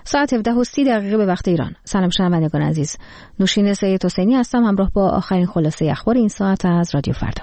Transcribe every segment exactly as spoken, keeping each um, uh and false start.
ساعت هفده و سی دقیقه به وقت ایران. سلام شنوندگان عزیز. نوشین سید حسینی هستم همراه با آخرین خلاصه اخبار این ساعت از رادیو فردا.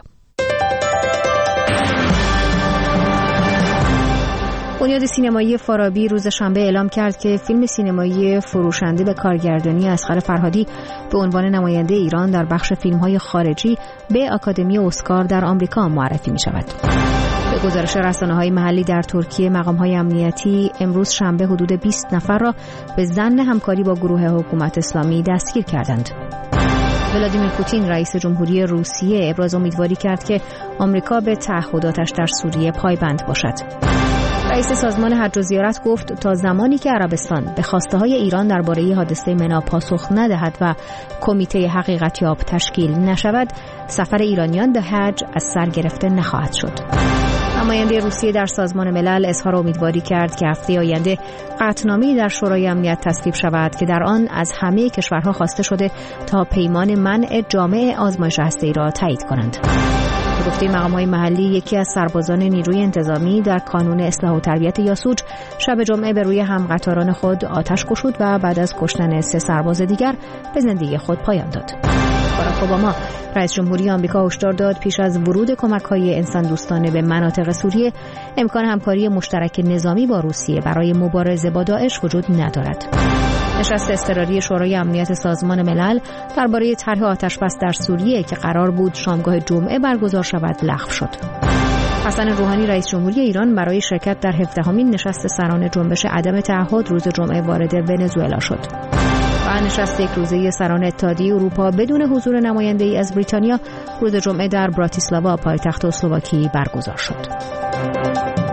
بنیاد سینمایی فارابی روز شنبه اعلام کرد که فیلم سینمایی فروشنده به کارگردانی اصغر فرهادی به عنوان نماینده ایران در بخش فیلم‌های خارجی به آکادمی اسکار در آمریکا معرفی می‌شود. به گزارش رسانه‌های محلی در ترکیه، مقام‌های امنیتی امروز شنبه حدود بیست نفر را به ظن همکاری با گروه حکومت اسلامی دستگیر کردند. ولادیمیر پوتین رئیس جمهوری روسیه ابراز امیدواری کرد که آمریکا به تعهداتش در سوریه پایبند باشد. رئیس سازمان حج و زیارت گفت تا زمانی که عربستان به خواسته‌های ایران درباره حادثه منا پاسخ ندهد و کمیته حقیقتیاب تشکیل نشود، سفر ایرانیان به حج از سر گرفته نخواهد شد. نماینده روسیه در سازمان ملل اظهار امیدواری کرد که هفته آینده قطعنامه‌ای در شورای امنیت تصویب شود که در آن از همه کشورها خواسته شده تا پیمان منع جامع آزمایش هسته‌ای را تایید کنند. به گفته مقام‌های محلی، یکی از سربازان نیروی انتظامی در کانون اصلاح و تربیت یاسوج شب جمعه به روی همقطاران خود آتش گشود و بعد از کشتن سه سرباز دیگر به زندگی خود پایان داد. باراک اوباما رئیس جمهوری آمریکا هشدار داد پیش از ورود کمک‌های انسان دوستانه به مناطق سوریه امکان همکاری مشترک نظامی با روسیه برای مبارزه با داعش وجود ندارد. نشست اضطراری شورای امنیت سازمان ملل درباره طرح آتش‌بس در سوریه که قرار بود شامگاه جمعه برگزار شود لغو شد. حسن روحانی رئیس جمهوری ایران برای شرکت در هفدهمین نشست سران جنبش عدم تعهد روز جمعه وارد ونزوئلا شد. و نشست یک روزه سران اتحادیه اروپا بدون حضور نماینده‌ای از بریتانیا روز جمعه در براتیسلاوا پایتخت اسلواکی برگزار شد.